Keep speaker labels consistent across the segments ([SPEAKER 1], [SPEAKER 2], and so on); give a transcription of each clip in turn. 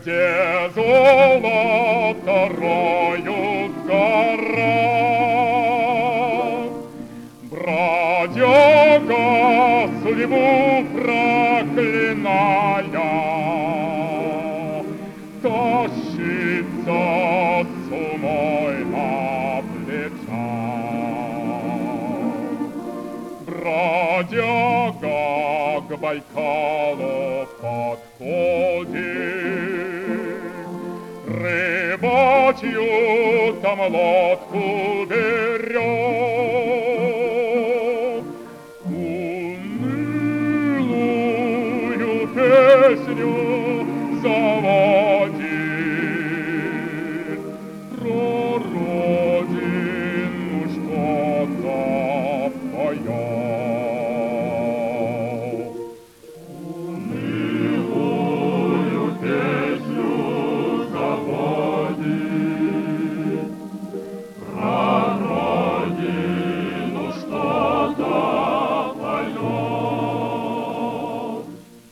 [SPEAKER 1] где золото роют гора. Бродяга, судьбу проклиная, тащится сумой на плечах. Бродяга к Байкалу подходит, рыбачью там лодку берет. Унылую песню заводит, про родину что-то поет. Унылую песню заводит, про родину что-то поет.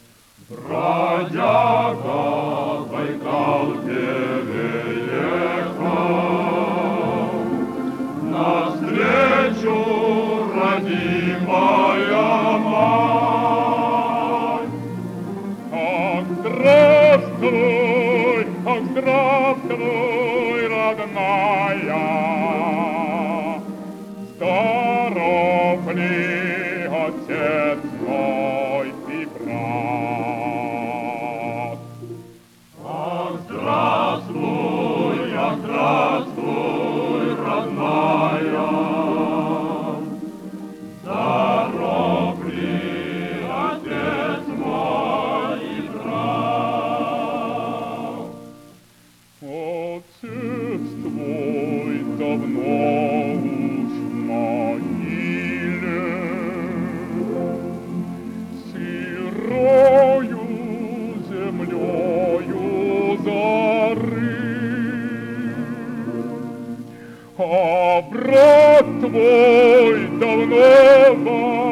[SPEAKER 1] Бродяга в Байкал переехал, навстречу родимая мать. Ах, здравствуй, родная, здоров ли отец мой и брат? Ах, здравствуй, родная, здоров ли отец мой и брат? Отец твой давно уж в могиле, сырою землею зарыт, а брат твой давно